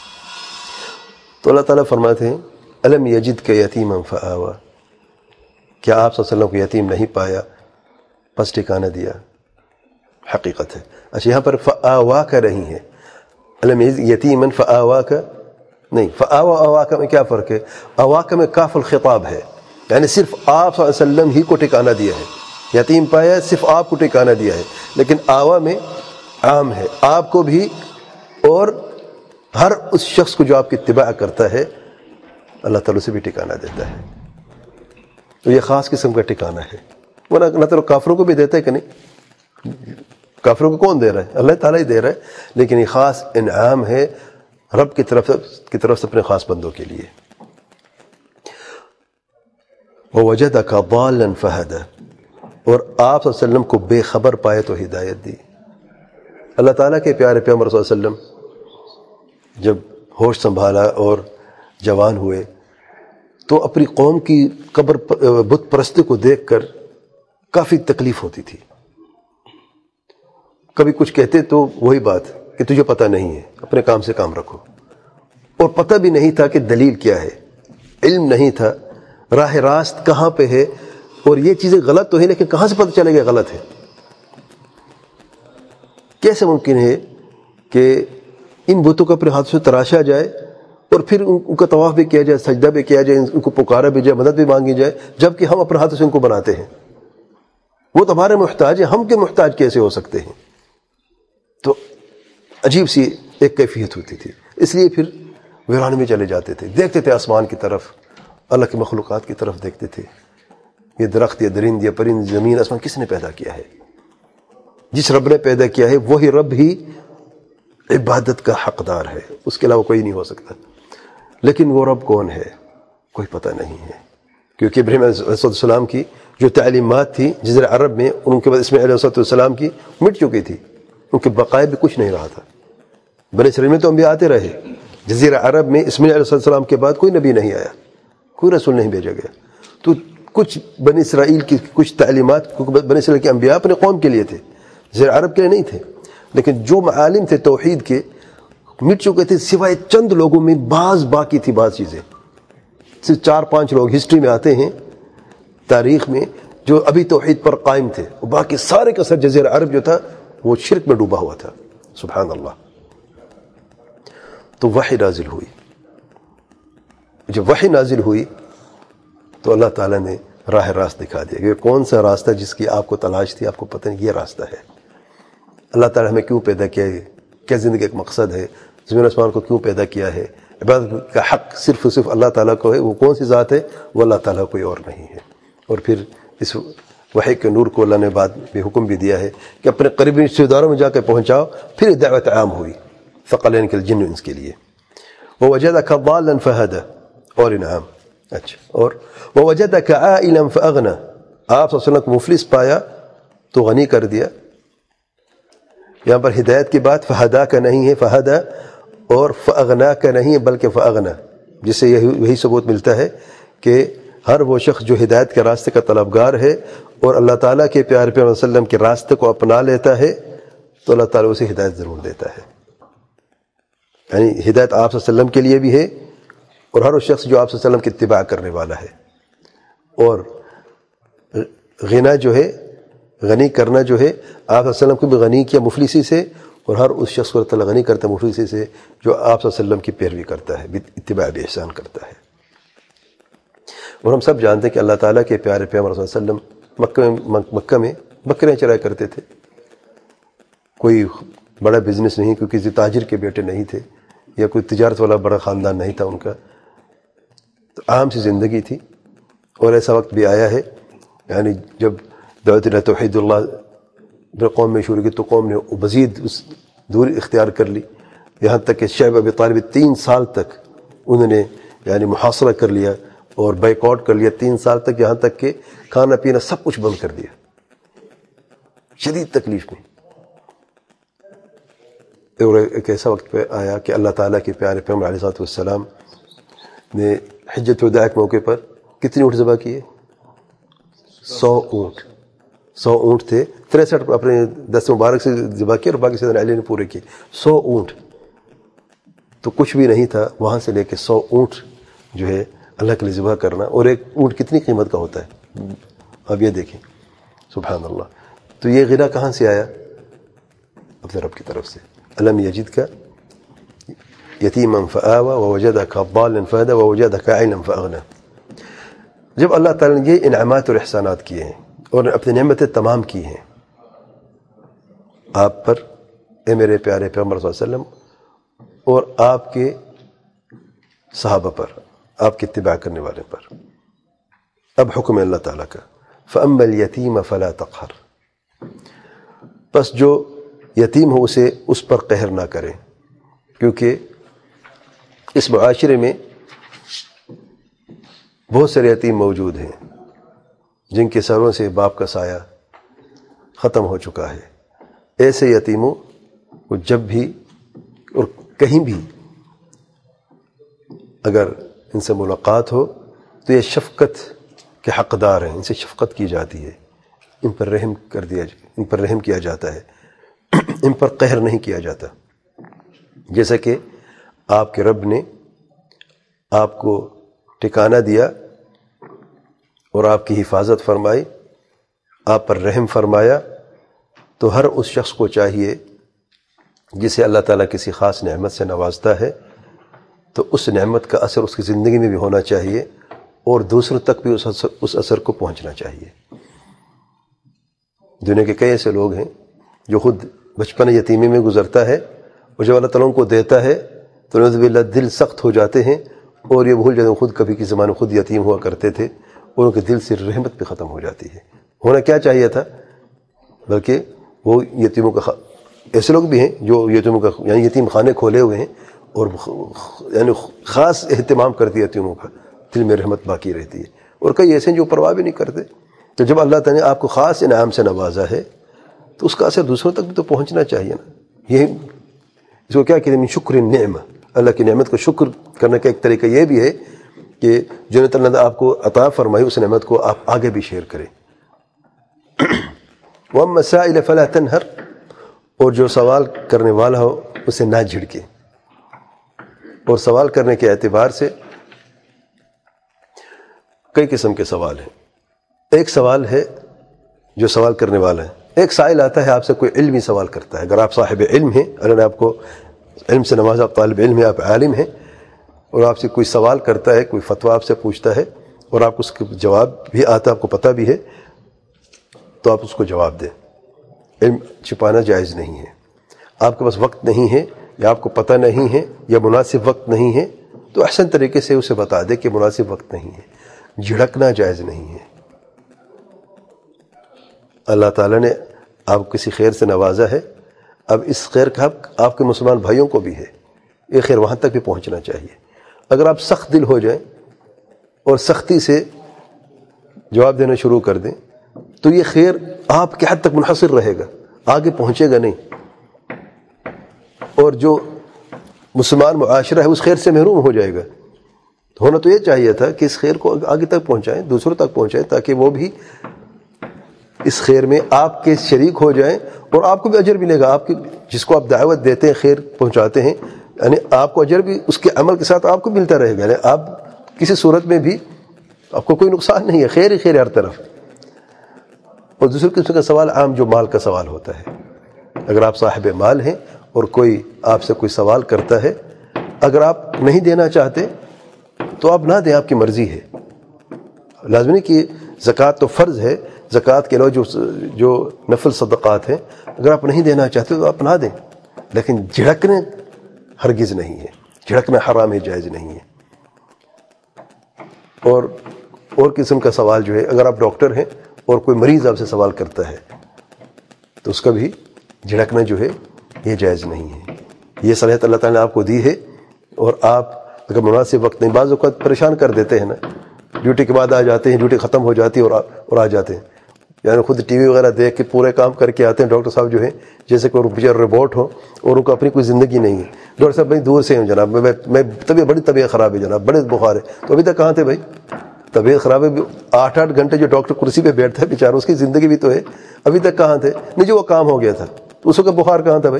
تو اللہ تعالیٰ فرماتے ہیں الم یجدک یتیما فآویٰ، کیا آپ صلی اللہ علیہ وسلم کو یتیم نہیں پایا پس ٹھکانہ دیا؟ حقیقت ہے. اچھا یہاں پر فآویٰ کا نہیں ہے، الم یتیما فآویٰ کا نہیں. فآویٰ آوا کا میں کیا فرق ہے؟ آوا کا میں کاف الخطاب ہے، یعنی صرف آپ صلی اللہ علیہ وسلم ہی کو ٹھکانہ دیا ہے. یتیم پایا صرف آپ کو ٹھکانہ دیا ہے، لیکن آوا میں عام ہے، آپ کو بھی اور ہر اس شخص کو جو آپ کی اتباع کرتا ہے اللہ تعالیٰ سے بھی ٹھکانہ دیتا ہے. تو یہ خاص قسم کا ٹھکانہ ہے. وہ اللہ تعالیٰ کافروں کو بھی دیتا ہے کہ نہیں؟ کافروں کو کون دے رہا ہے؟ اللہ تعالیٰ ہی دے رہا ہے، لیکن یہ خاص انعام ہے رب کی طرف کی طرف سے اپنے خاص بندوں کے لیے. وَوَجَدَكَ ضَالًّا فَهَدَى، اور آپ صلی اللہ علیہ وسلم کو بے خبر پائے تو ہدایت دی. اللہ تعالیٰ کے پیارے پیغمبر صلی اللہ علیہ وسلم جب ہوش سنبھالا اور جوان ہوئے تو اپنی قوم کی قبر بت پرستی کو دیکھ کر کافی تکلیف ہوتی تھی. کبھی کچھ کہتے تو وہی بات کہ تجھے پتہ نہیں ہے، اپنے کام سے کام رکھو. اور پتہ بھی نہیں تھا کہ دلیل کیا ہے، علم نہیں تھا راہ راست کہاں پہ ہے، اور یہ چیزیں غلط تو ہیں لیکن کہاں سے پتہ چلے گا غلط ہے؟ کیسے ممکن ہے کہ ان بتوں کو اپنے ہاتھ سے تراشا جائے اور پھر ان کا طواف بھی کیا جائے، سجدہ بھی کیا جائے، ان کو پکارا بھی جائے، مدد بھی مانگی جائے، جبکہ ہم اپنے ہاتھوں سے ان کو بناتے ہیں؟ وہ تو ہمارے محتاج ہیں، ہم کے محتاج کیسے ہو سکتے ہیں؟ تو عجیب سی ایک کیفیت ہوتی تھی. اس لیے پھر ویران میں چلے جاتے تھے، دیکھتے تھے آسمان کی طرف، اللہ کی مخلوقات کی طرف دیکھتے تھے. یہ درخت، یہ درند، یہ پرند، زمین آسمان کس نے پیدا کیا ہے؟ جس رب نے پیدا کیا ہے وہی رب ہی عبادت کا حقدار ہے، اس کے علاوہ کوئی نہیں ہو سکتا. لیکن وہ رب کون ہے کوئی پتہ نہیں ہے، کیونکہ ابراہیم علیہ السلام کی جو تعلیمات تھی جزیرہ عرب میں، ان کے بعد اسماعیل علیہ السلام کی مٹ چکی تھی، ان کے بقائے بھی کچھ نہیں رہا تھا. بنی اسرائیل میں تو انبیاء آتے رہے، جزیرہ عرب میں اسماعیل علیہ السلام کے بعد کوئی نبی نہیں آیا، کوئی رسول نہیں بھیجا گیا. تو کچھ بنی اسرائیل کی کچھ تعلیمات بنی اسرائیل کے انبیاء اپنے قوم کے لیے تھے، جزیرہ عرب کے لیے نہیں تھے. لیکن جو معالم تھے توحید کے مٹ چکے تھے، سوائے چند لوگوں میں بعض باقی تھی، بعض چیزیں صرف چار پانچ لوگ ہسٹری میں آتے ہیں تاریخ میں جو ابھی توحید پر قائم تھے، اور باقی سارے کا سر جزیرہ عرب جو تھا وہ شرک میں ڈوبا ہوا تھا. سبحان اللہ. تو وحی نازل ہوئی. جب وحی نازل ہوئی تو اللہ تعالیٰ نے راہ راست دکھا دیا کہ کون سا راستہ جس کی آپ کو تلاش تھی، آپ کو پتہ نہیں یہ راستہ ہے. اللہ تعالیٰ ہمیں کیوں پیدا کیا ہے، کیا زندگی کا ایک مقصد ہے، زمین آسمان کو کیوں پیدا کیا ہے، عبادت کا حق صرف اور صرف اللہ تعالیٰ کو ہے. وہ کون سی ذات ہے؟ وہ اللہ تعالیٰ کوئی اور نہیں ہے. اور پھر اس وحی کے نور کو اللہ نے بعد میں حکم بھی دیا ہے کہ اپنے قریبی رشتہ داروں میں جا کے پہنچاؤ. پھر دعوت عام ہوئی ثقلین کے جن انس کے لیے. وَوَجَدَكَ ضَالًّا فَهَدَى. اور انعام. اچھا. اور وَوَجَدَكَ عَائِلًا فَأَغْنَى. آپ صلی اللہ علیہ وسلم کو مفلس پایا تو غنی کر دیا. یہاں پر ہدایت کی بات فہدا کا نہیں ہے، فہدا اور فاغنا کا نہیں ہے بلکہ فاغنا، جس سے یہی وہی ثبوت ملتا ہے کہ ہر وہ شخص جو ہدایت کے راستے کا طلبگار ہے اور اللہ تعالیٰ کے پیارے پیغمبر صلی اللہ علیہ وسلم کے راستے کو اپنا لیتا ہے تو اللہ تعالیٰ اسے ہدایت ضرور دیتا ہے. یعنی ہدایت آپ صلی اللہ علیہ وسلم کے لیے بھی ہے اور ہر وہ شخص جو آپ صلی اللہ علیہ وسلم کی اتباع کرنے والا ہے. اور غنا جو ہے، غنی کرنا جو ہے، آپ صلی اللہ علیہ وسلم کو بھی غنی کیا مفلسی سے، اور ہر اس شخص کو اللہ تعالیٰ غنی کرتا ہے مفلسی سے جو آپ صلی اللہ علیہ وسلم کی پیروی کرتا ہے، اتباع باحسان کرتا ہے. اور ہم سب جانتے ہیں کہ اللہ تعالیٰ کے پیارے پیغمبر صلی اللہ علیہ وسلم مکہ میں مکہ میں بکریاں چرایا کرتے تھے. کوئی بڑا بزنس نہیں، کوئی کسی تاجر کے بیٹے نہیں تھے یا کوئی تجارت والا بڑا خاندان نہیں تھا ان کا. تو عام سی زندگی تھی. اور ایسا وقت بھی آیا ہے یعنی جب دعوت توحید اللہ قوم میں شروع کی تو قوم نے مزید اس دوری اختیار کر لی، یہاں تک کہ شعیب ابی طالب تین سال تک انہوں نے یعنی محاصرہ کر لیا اور بائیک آؤٹ کر لیا تین سال تک، یہاں تک کہ کھانا پینا سب کچھ بند کر دیا شدید تکلیف میں. اور ایک ایسا وقت پہ آیا کہ اللہ تعالیٰ کے پیارے پیغمبر علیہ الصلوۃ والسلام نے حجۃ الوداع کے موقع پر کتنی اونٹ ذبح کیے؟ سو اونٹ. سو اونٹ تھے، تریسٹھ اپنے دست مبارک سے ذبح کیے اور باقی سیدنا علی نے پورے کیے. سو اونٹ تو کچھ بھی نہیں تھا، وہاں سے لے کے سو اونٹ جو ہے اللہ کے لیے ذبح کرنا. اور ایک اونٹ کتنی قیمت کا ہوتا ہے اب یہ دیکھیں. سبحان اللہ. تو یہ غنا کہاں سے آیا؟ اپنے رب کی طرف سے. الم یجدک یتیما فآوی ووجدک ضالا فہدی ووجدک عائلا فاغنی. جب اللہ تعالیٰ نے یہ انعامات اور احسانات کیے ہیں اور اپنی نعمتیں تمام کی ہیں آپ پر، اے میرے پیارے پیغمبر صلی اللہ علیہ وسلم، اور آپ کے صحابہ پر، آپ کے اتباع کرنے والے پر، اب حکم ہے اللہ تعالیٰ کا فَأَمَّا الْيَتِيمَ فَلَا تَقْهَرْ. بس جو یتیم ہو اسے اس پر قہر نہ کرے، کیونکہ اس معاشرے میں بہت سارے یتیم موجود ہیں جن کے سروں سے باپ کا سایہ ختم ہو چکا ہے. ایسے یتیموں کو جب بھی اور کہیں بھی اگر ان سے ملاقات ہو تو یہ شفقت کے حقدار ہیں، ان سے شفقت کی جاتی ہے، ان پر رحم کر دیا ان پر رحم کیا جاتا ہے، ان پر قہر نہیں کیا جاتا. جیسا کہ آپ کے رب نے آپ کو ٹھکانہ دیا اور آپ کی حفاظت فرمائی، آپ پر رحم فرمایا، تو ہر اس شخص کو چاہیے جسے اللہ تعالیٰ کسی خاص نعمت سے نوازتا ہے تو اس نعمت کا اثر اس کی زندگی میں بھی ہونا چاہیے اور دوسروں تک بھی اس اثر اس اثر کو پہنچنا چاہیے. دنیا کے کئی ایسے لوگ ہیں جو خود بچپن یتیمی میں گزرتا ہے اور جب اللہ تعالیٰ کو دیتا ہے تو نعوذ باللہ دل سخت ہو جاتے ہیں اور یہ بھول جاتے ہیں خود کبھی کسی زمانے خود یتیم ہوا کرتے تھے اور ان کے دل سے رحمت بھی ختم ہو جاتی ہے. ہونا کیا چاہیے تھا، بلکہ وہ یتیموں کا ایسے لوگ بھی ہیں جو یتیموں کا یعنی یتیم خانے کھولے ہوئے ہیں اور یعنی خاص اہتمام کرتی ہے یتیموں کا، دل میں رحمت باقی رہتی ہے. اور کئی ایسے ہیں جو پرواہ بھی نہیں کرتے. تو جب اللہ تعالیٰ نے آپ کو خاص انعام سے نوازا ہے تو اس کا اثر دوسروں تک بھی تو پہنچنا چاہیے نا. یہ اس کو کیا کہتے ہیں، شکر النعمہ، اللہ کی نعمت کو شکر کرنے کا ایک طریقہ یہ بھی ہے کہ جو اللہ نے آپ کو عطا فرمائی اس نعمت کو آپ آگے بھی شیئر کریں. وَأَمَّا السَّائِلَ فَلَا تَنْهَرْ. اور جو سوال کرنے والا ہو اسے نہ جھڑکے. اور سوال کرنے کے اعتبار سے کئی قسم کے سوال ہیں. ایک سوال ہے جو سوال کرنے والا ہے. ایک سائل آتا ہے آپ سے کوئی علمی سوال کرتا ہے. اگر آپ صاحب علم ہیں, اللہ نے آپ کو علم سے نوازا, آپ طالب علم ہیں, آپ عالم ہیں, اور آپ سے کوئی سوال کرتا ہے, کوئی فتویٰ آپ سے پوچھتا ہے اور آپ کو اس کا جواب بھی آتا ہے, آپ کو پتہ بھی ہے, تو آپ اس کو جواب دیں. علم چھپانا جائز نہیں ہے. آپ کے پاس وقت نہیں ہے یا آپ کو پتہ نہیں ہے یا مناسب وقت نہیں ہے تو احسن طریقے سے اسے بتا دے کہ مناسب وقت نہیں ہے. جھڑکنا جائز نہیں ہے. اللہ تعالیٰ نے آپ کو کسی خیر سے نوازا ہے, اب اس خیر کا حق آپ کے مسلمان بھائیوں کو بھی ہے. یہ خیر وہاں تک بھی پہنچنا چاہیے. اگر آپ سخت دل ہو جائیں اور سختی سے جواب دینا شروع کر دیں تو یہ خیر آپ کے حد تک منحصر رہے گا, آگے پہنچے گا نہیں, اور جو مسلمان معاشرہ ہے اس خیر سے محروم ہو جائے گا. ہونا تو یہ چاہیے تھا کہ اس خیر کو آگے تک پہنچائیں, دوسروں تک پہنچائیں, تاکہ وہ بھی اس خیر میں آپ کے شریک ہو جائیں اور آپ کو بھی اجر ملے گا. آپ کی جس کو آپ دعوت دیتے ہیں, خیر پہنچاتے ہیں, یعنی آپ کو اجر بھی اس کے عمل کے ساتھ آپ کو ملتا رہے گا. یعنی آپ کسی صورت میں بھی آپ کو کوئی نقصان نہیں ہے, خیر ہی خیر ہر طرف. اور دوسری قسم کا سوال عام جو مال کا سوال ہوتا ہے. اگر آپ صاحب مال ہیں اور کوئی آپ سے کوئی سوال کرتا ہے, اگر آپ نہیں دینا چاہتے تو آپ نہ دیں, آپ کی مرضی ہے. لازمی کہ زکوٰۃ تو فرض ہے, زکوٰۃ کے علاوہ جو جو نفل صدقات ہیں اگر آپ نہیں دینا چاہتے تو آپ نہ دیں, لیکن جھڑکنے ہرگز نہیں ہے. جھڑکنا حرام ہے, جائز نہیں ہے. اور اور قسم کا سوال جو ہے, اگر آپ ڈاکٹر ہیں اور کوئی مریض آپ سے سوال کرتا ہے تو اس کا بھی جھڑکنا جو ہے یہ جائز نہیں ہے. یہ صلاحیت اللہ تعالیٰ نے آپ کو دی ہے, اور آپ اگر مناسب وقت نہیں, بعض اوقات پریشان کر دیتے ہیں نا, ڈیوٹی کے بعد آ جاتے ہیں, ڈیوٹی ختم ہو جاتی ہے اور آ, اور آ جاتے ہیں, یعنی خود ٹی وی وغیرہ دیکھ کے پورے کام کر کے آتے ہیں. ڈاکٹر صاحب جو ہیں جیسے کہ بیچارے روبوٹ ہو اور ان کو اپنی کوئی زندگی نہیں ہے. ڈاکٹر صاحب بھائی دور سے ہیں جناب, میں میں طبیعت بڑی طبیعت خراب ہے جناب, بڑے بخار ہے. تو ابھی تک کہاں تھے بھائی؟ طبیعت خراب ہے, آٹھ آٹھ گھنٹے جو ڈاکٹر کرسی پہ بیٹھتا ہے بیچارہ, اس کی زندگی بھی تو ہے. ابھی تک کہاں تھے؟ نہیں جو وہ کام ہو گیا تھا, تو اس کا بخار کہاں تھا بھائی؟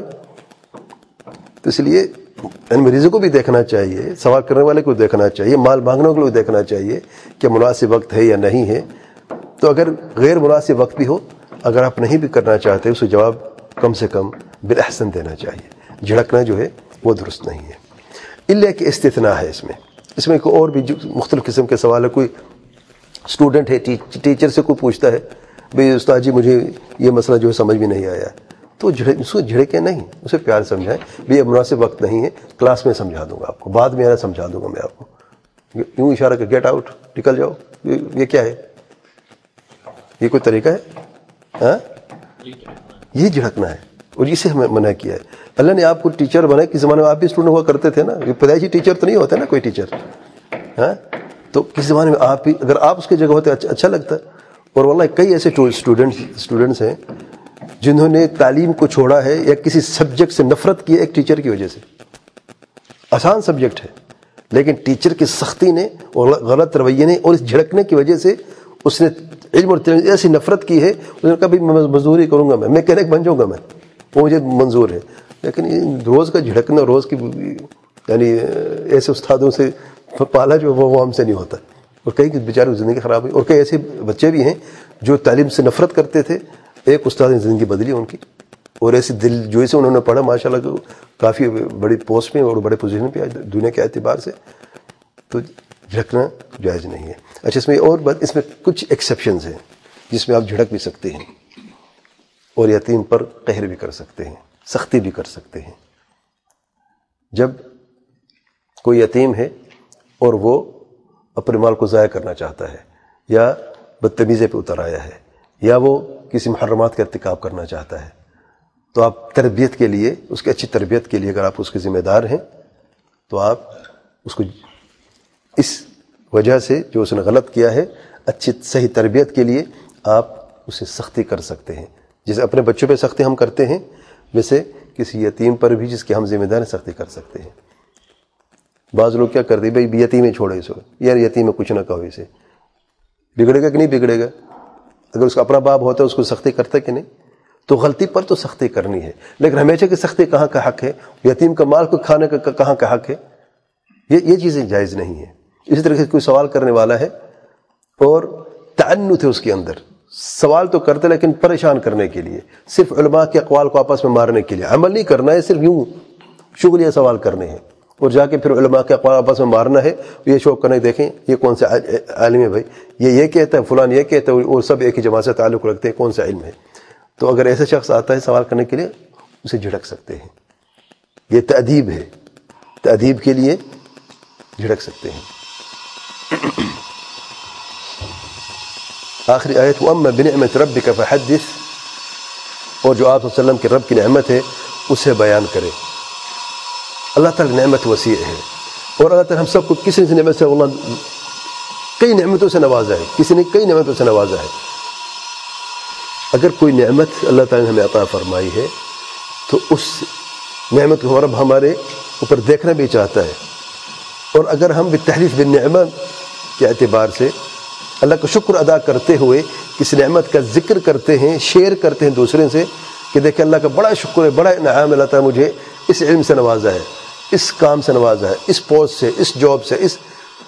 تو اس لیے مریضوں کو بھی دیکھنا چاہیے, سوال کرنے والے کو دیکھنا چاہیے, مال مانگنے کو بھی دیکھنا چاہیے کہ مناسب وقت ہے یا نہیں ہے. تو اگر غیر مناسب وقت بھی ہو, اگر آپ نہیں بھی کرنا چاہتے, اس کو جواب کم سے کم بالاحسن دینا چاہیے. جھڑکنا جو ہے وہ درست نہیں ہے. الا کہ استثناء ہے اس میں. اس میں کوئی اور بھی مختلف قسم کے سوال ہے. کوئی اسٹوڈنٹ ہے, ٹیچر سے کوئی پوچھتا ہے بھئی استاد جی مجھے یہ مسئلہ جو ہے سمجھ میں نہیں آیا, تو اس کو جھڑکے نہیں, اسے پیار سمجھائیں بھی یہ مناسب وقت نہیں ہے, کلاس میں سمجھا دوں گا آپ کو, بعد میں آنا سمجھا دوں گا میں آپ کو. یوں اشارہ کہ گیٹ آؤٹ, نکل جاؤ, یہ کیا ہے؟ یہ کوئی طریقہ ہے؟ ہاں, یہ جھڑکنا ہے, اور اسے ہمیں منع کیا ہے. اللہ نے آپ کو ٹیچر بنائے, کس زمانے میں آپ بھی اسٹوڈنٹ ہوا کرتے تھے نا, یہ پیدائشی ٹیچر تو نہیں ہوتا نا کوئی ٹیچر, ہاں, تو کس زمانے میں آپ بھی, اگر آپ اس کی جگہ ہوتے اچھا لگتا. اور واللہ کئی ایسے اسٹوڈنٹس اسٹوڈنٹس ہیں جنہوں نے تعلیم کو چھوڑا ہے یا کسی سبجیکٹ سے نفرت کی ایک ٹیچر کی وجہ سے. آسان سبجیکٹ ہے لیکن ٹیچر کی سختی نے اور غلط رویے نے اور اس جھڑکنے کی وجہ سے اس نے علم اور تعلیم ایسی نفرت کی ہے, اس نے کہا بھائی میں مزدوری کروں گا, میں میکینک بن جاؤں گا, میں وہ مجھے منظور ہے. لیکن روز کا جھڑکنا, روز کی یعنی ایسے استادوں سے پالا جو وہ ہم سے نہیں ہوتا. اور کئی بیچارے زندگی خراب ہوئی, اور کئی ایسے بچے بھی ہیں جو تعلیم سے نفرت کرتے تھے, ایک استاد نے زندگی بدلی ان کی, اور ایسی دل جوئی سے انہوں نے پڑھا, ماشاء اللہ کافی بڑی پوسٹ میں اور بڑے پوزیشن پہ دنیا کے اعتبار سے. تو جھڑکنا جائز نہیں ہے. اچھا اس میں اور بات, اس میں کچھ ایکسیپشنز ہیں جس میں آپ جھڑک بھی سکتے ہیں اور یتیم پر قہر بھی کر سکتے ہیں, سختی بھی کر سکتے ہیں. جب کوئی یتیم ہے اور وہ اپنے مال کو ضائع کرنا چاہتا ہے, یا بدتمیزی پہ اتر آیا ہے, یا وہ کسی محرمات کا ارتکاب کرنا چاہتا ہے, تو آپ تربیت کے لیے, اس کی اچھی تربیت کے لیے اگر آپ اس کے ذمہ دار ہیں تو آپ اس کو اس وجہ سے جو اس نے غلط کیا ہے, اچھی صحیح تربیت کے لیے آپ اسے سختی کر سکتے ہیں. جیسے اپنے بچوں پہ سختی ہم کرتے ہیں, ویسے کسی یتیم پر بھی جس کے ہم ذمہ دار ہیں سختی کر سکتے ہیں. بعض لوگ کیا کرتے ہیں, بھائی یتیم ہی چھوڑے اس کو, یار یتیم میں کچھ نہ کہو, اسے بگڑے گا کہ نہیں بگڑے گا. اگر اس کا اپنا باپ ہوتا ہے اس کو سختی کرتا کہ نہیں, تو غلطی پر تو سختی کرنی ہے, لیکن ہمیشہ کی سختی کہاں کا حق ہے؟ یتیم کا مال کو کھانے کا کہاں کا حق ہے؟ یہ یہ چیزیں جائز نہیں ہیں. اسی طرح سے کوئی سوال کرنے والا ہے اور تعنت ہے اس کے اندر. سوال تو کرتے لیکن پریشان کرنے کے لیے, صرف علماء کے اقوال کو آپس میں مارنے کے لیے. عمل نہیں کرنا ہے, صرف یوں شغلیہ سوال کرنے ہیں اور جا کے پھر علماء کے اقوال آپس میں مارنا ہے. یہ شوق کرنے دیکھیں یہ کون سا عالم ہے بھائی, یہ یہ کہتا ہے, فلان یہ کہتا ہے, اور سب ایک ہی جماعت سے تعلق رکھتے ہیں, کون سا علم ہے. تو اگر ایسا شخص آتا ہے سوال کرنے کے لیے اسے جھڑک سکتے ہیں. یہ تأدیب ہے, تأدیب کے لیے جھڑک سکتے ہیں. آخری آیت وَأَمَّا بِنِعْمَةِ رَبِّكَ فَحَدِّثْ, اور جو آپ صلی اللہ علیہ وسلم کے رب کی نعمت ہے اسے بیان کرے. اللہ تعالیٰ نعمت وسیع ہے, اور اللہ تعالیٰ ہم سب کو کسی نے نعمت سے اللہ کئی نعمتوں سے نوازا ہے, کسی نے کئی نعمتوں سے نوازا ہے. اگر کوئی نعمت اللہ تعالیٰ نے ہمیں عطا فرمائی ہے تو اس نعمت کو رب ہمارے اوپر دیکھنا بھی چاہتا ہے. اور اگر ہم بالتحریف بالنعمہ کے اعتبار سے اللہ کا شکر ادا کرتے ہوئے کس نعمت کا ذکر کرتے ہیں, شیئر کرتے ہیں دوسرے سے کہ دیکھیں اللہ کا بڑا شکر ہے, بڑا انعام اللہ تعالیٰ مجھے اس علم سے نوازا ہے, اس کام سے نوازا ہے, اس پوسٹ سے, اس جاب سے, اس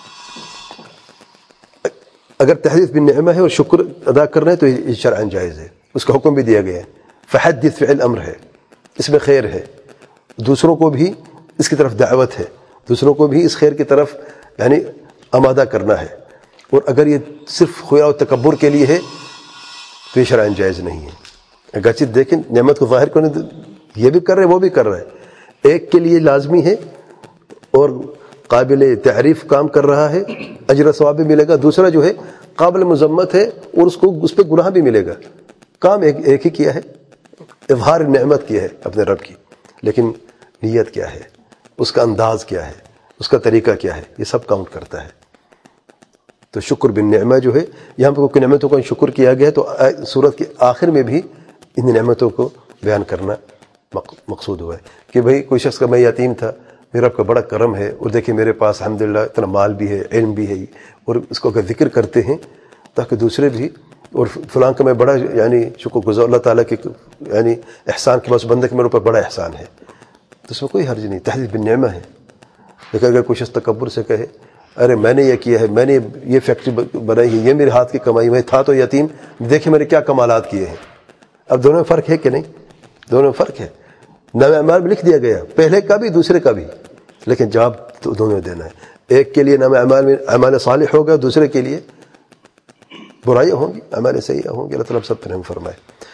اگر تحریف بالنعمہ ہے اور شکر ادا کرنا ہے تو یہ شرعاً جائز ہے, اس کا حکم بھی دیا گیا ہے. فحدث فعل امر ہے, اس میں خیر ہے, دوسروں کو بھی اس کی طرف دعوت ہے, دوسروں کو بھی اس خیر کی طرف یعنی آمادہ کرنا ہے. اور اگر یہ صرف خیا و تکبر کے لیے ہے تو یہ شرعاً جائز نہیں ہے. اگرچہ دیکھیں نعمت کو ظاہر کرنے یہ بھی کر رہے وہ بھی کر رہا ہے, ایک کے لیے لازمی ہے اور قابل تعریف کام کر رہا ہے, اجر و ثواب بھی ملے گا. دوسرا جو ہے قابل مذمت ہے اور اس کو اس پہ گناہ بھی ملے گا. کام ایک ایک ہی کیا ہے, اظہار نعمت کیا ہے اپنے رب کی, لیکن نیت کیا ہے, اس کا انداز کیا ہے, اس کا طریقہ کیا ہے, یہ سب کاؤنٹ کرتا ہے. تو شکر بالنعمہ جو ہے, یہاں پہ کوئی نعمتوں کا شکر کیا گیا ہے تو سورت کے آخر میں بھی ان نعمتوں کو بیان کرنا مقصود ہوا ہے کہ بھئی کوئی شخص کا میں یتیم تھا, میرا آپ کا بڑا کرم ہے, اور دیکھیں میرے پاس الحمدللہ اتنا مال بھی ہے, علم بھی ہے, اور اس کو اگر ذکر کرتے ہیں تاکہ دوسرے بھی, اور فلاں کا میں بڑا یعنی شکر گزار اللہ تعالیٰ کے یعنی احسان کے بعد بندے کے میرے اوپر بڑا احسان ہے, تو اس میں کوئی حرج نہیں, تحدید بالنعمہ ہے. لیکن اگر کوئی شخص تکبر سے کہے ارے میں نے یہ کیا ہے, میں نے یہ فیکٹری بنائی ہے, یہ میرے ہاتھ کی کمائی, میں تھا تو یتیم, دیکھیں میں نے کیا کمالات کیے ہیں. اب دونوں میں فرق ہے کہ نہیں؟ دونوں میں فرق ہے. نام اعمال میں لکھ دیا گیا, پہلے کا بھی دوسرے کا بھی, لیکن جواب تو دونوں میں دینا ہے. ایک کے لیے نام اعمال میں اعمال صالح ہوگا, دوسرے کے لیے برائیاں ہوں گی, اعمال سیئہ ہوں گی. اللہ تعالیٰ سب پر رحم فرمائے.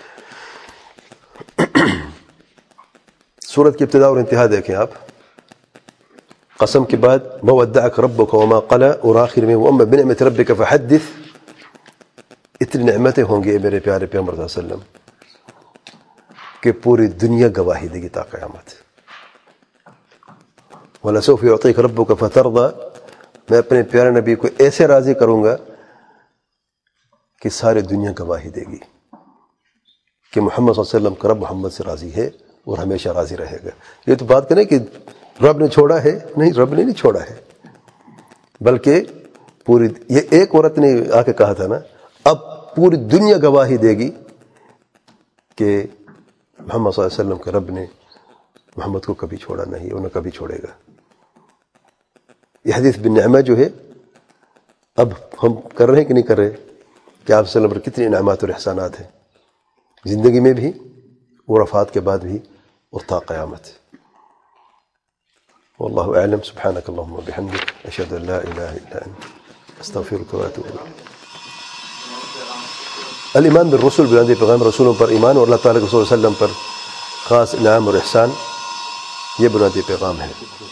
سورت کی ابتدا اور انتہا دیکھیں آپ, قسم کے بعد ما ودعک ربک وما قلی, اور آخر میں وَأَمَّا بِنِعْمَةِ رَبِّكَ فَحَدِّثْ. اتنی نعمتیں ہوں گی میرے پیارے پیغمبر صلی اللہ علیہ وسلم کہ پوری دنیا گواہی دے گی تا قیامت. وَلَسَوْفَ يُعْطِيكَ رَبُّكَ فَتَرْضَىٰ. میں اپنے پیارے نبی کو ایسے راضی کروں گا کہ ساری دنیا گواہی دے گی کہ محمد صلی اللہ علیہ وسلم کا رب محمد سے راضی ہے اور ہمیشہ راضی رہے گا. یہ تو بات کریں کہ رب نے چھوڑا ہے, نہیں, رب نے نہیں چھوڑا ہے, بلکہ پوری یہ ایک عورت نے آ کے کہا تھا نا, اب پوری دنیا گواہی دے گی کہ محمد صلی اللہ علیہ وسلم کے رب نے محمد کو کبھی چھوڑا نہیں اور نہ کبھی چھوڑے گا. یہ حدیث بالنعمہ جو ہے اب ہم کر رہے ہیں کہ نہیں کر رہے, کہ آپ صلی اللہ علیہ وسلم پر کتنے انعامات اور احسانات ہیں زندگی میں بھی اور وفات کے بعد بھی اور تا قیامت. واللہ اعلم. سبحانک اللہم وبحمدک, اشہد ان لا الہ الا انت, استغفرک واتوب الیک. الایمان بالرسل, بلندی پیغام رسولوں پر ایمان اور اللہ تعالیٰ کے صلی اللہ علیہ وسلم پر خاص انعام اور احسان, یہ بنیادی پیغام ہے.